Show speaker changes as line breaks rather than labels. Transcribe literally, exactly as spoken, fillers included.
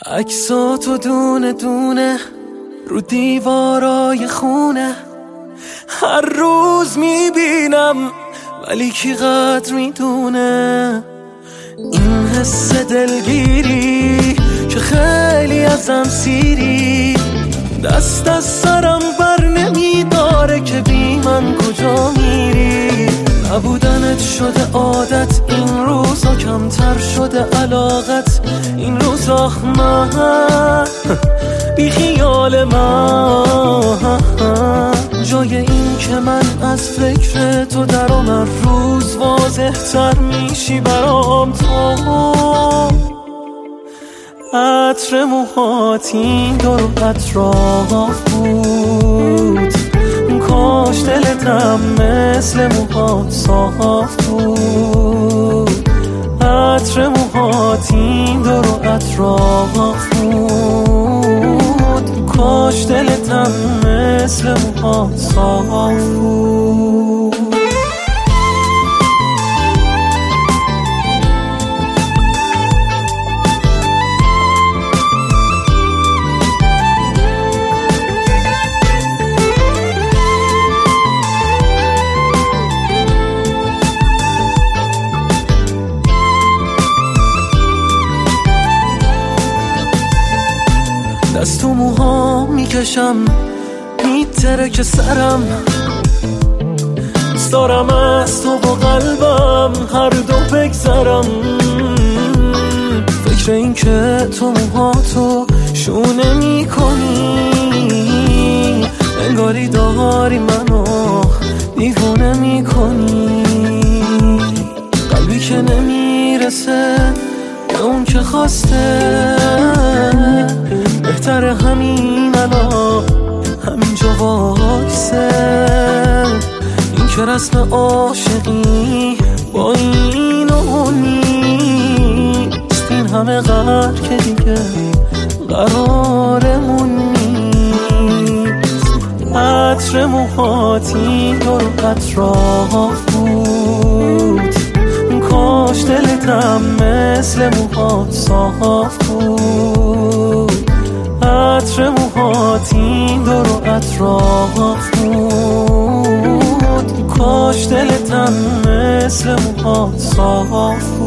عکساتو دونه دونه رو دیوارای خونه هر روز میبینم، ولی کی قدر میدونه این حس دلگیری که خیلی ازم سیری، دست از سرم بر نمیداره که بی من کجا میری. نبودنت شده عادت، این روزا کمتر شده علاقت، این روزا من بی خیال من جای این که من از فکر تو درام هر روز واضح تر میشی برام. تو عطر موهات این دور اطراف بود، کاش دلتم مثل موهات صاف بود. عطر موهات این دور اطراف بود، کاش دلتم مثل موهات صاف بود. دست تو موها میکشم میتره که سرم، دوست دارم از تو با قلبم هر دو بگذرم. فکر این که تو موهاتو شونه میکنی، انگاری داری منو دیوونه میکنی. قلبی که نمیرسه به اون که خواسته، بهتر همین الان همینجا واکسه. این که رسم عاشقی با این و اون نیست، این همه قرار که دیگه قرارمون نیست. عطر موهات این دور اطراف بود، کاش دلتم مثل موهات صاف بود. عطر موهات این دور اطراف بود، کاش دلتم مثل موهات صاف بود.